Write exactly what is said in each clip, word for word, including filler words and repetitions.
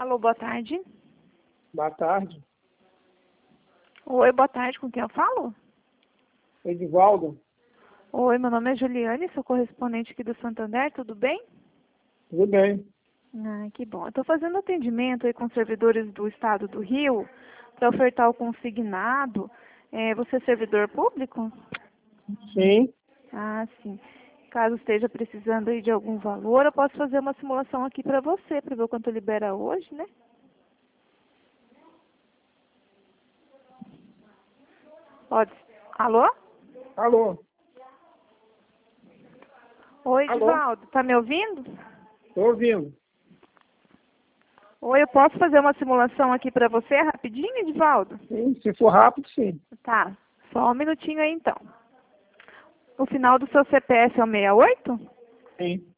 Alô, boa tarde. Boa tarde. Oi, boa tarde, com quem eu falo? Edivaldo. Oi, meu nome é Juliane, sou correspondente aqui do Santander, tudo bem? Tudo bem. Ah, que bom. Eu estou fazendo atendimento aí com servidores do estado do Rio para ofertar o consignado. É, você é servidor público? Sim. Ah, sim. Caso esteja precisando aí de algum valor, eu posso fazer uma simulação aqui para você, para ver o quanto libera hoje, né? Pode. Alô? Alô. Oi, Alô. Edivaldo, tá me ouvindo? Tô ouvindo. Oi, eu posso fazer uma simulação aqui para você rapidinho, Edivaldo? Sim, se for rápido, sim. Tá, só um minutinho aí então. O final do seu C P F é o sessenta e oito? Sim.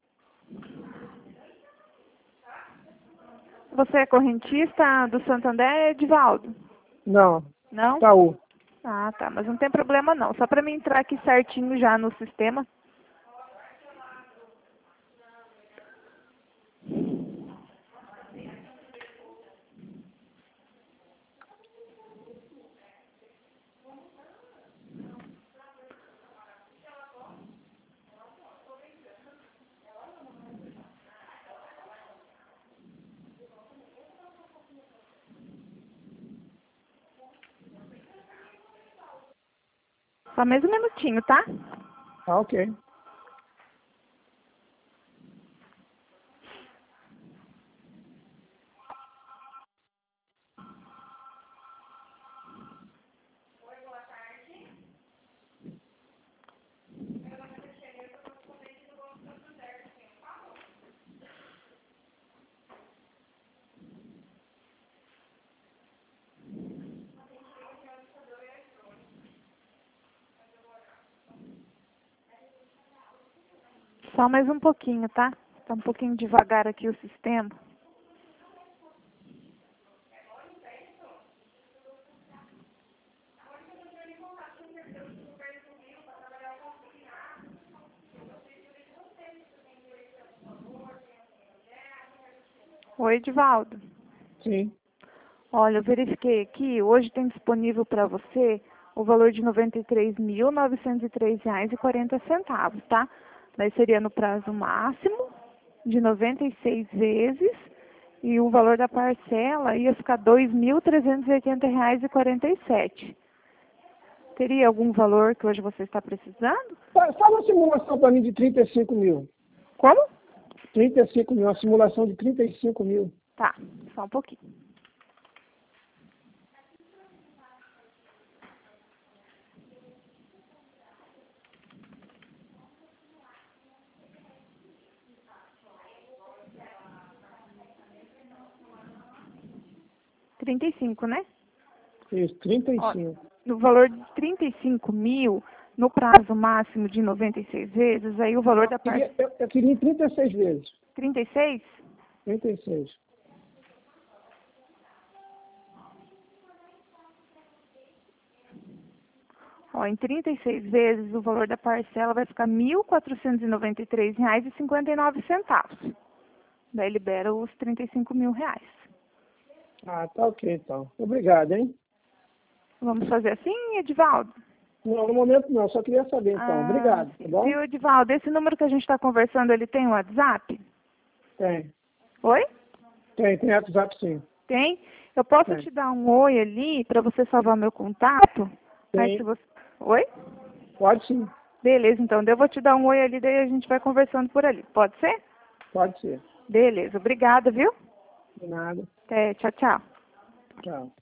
Você é correntista do Santander, Edivaldo? Não. Não? Itaú. Ah, tá, mas não tem problema não. Só para mim entrar aqui certinho já no sistema. Só mais um minutinho, tá? Tá ok. Só mais um pouquinho, tá? Tá um pouquinho devagar aqui o sistema. Oi, Edivaldo. Sim. Olha, eu verifiquei aqui, hoje tem disponível para você o valor de noventa e três mil, novecentos e três reais e quarenta centavos, tá? Daí seria no prazo máximo de noventa e seis vezes e o valor da parcela ia ficar dois mil trezentos e oitenta reais e quarenta e sete. Teria algum valor que hoje você está precisando? Fa- Faz uma simulação para mim de trinta e cinco mil. Como? trinta e cinco mil, uma simulação de trinta e cinco mil. Tá, só um pouquinho. trinta e cinco, né? Isso, trinta e Ó, cinco. no valor de trinta e cinco mil, no prazo máximo de noventa e seis vezes, aí o valor Não, da eu, parte... queria, eu, eu queria em trinta e seis vezes. trinta e seis? trinta e seis. Ó, em trinta e seis vezes, o valor da parcela vai ficar mil quatrocentos e noventa e três reais e cinquenta e nove centavos. Daí libera os trinta e cinco mil reais. Ah, tá ok então. Obrigado, hein? Vamos fazer assim, Edivaldo? Não, no momento não, só queria saber então. Ah, Obrigado, tá bom? viu, Edivaldo? Esse número que a gente está conversando, ele tem WhatsApp? Tem. Oi? Tem, tem WhatsApp sim. Tem? Eu posso Tem. te dar um oi ali para você salvar meu contato? Aí se Tem. você... Oi? Pode sim. Beleza, então. Eu vou te dar um oi ali, daí a gente vai conversando por ali. Pode ser? Pode ser. Beleza. Obrigada, viu? De nada. Até. Tchau, tchau. Tchau.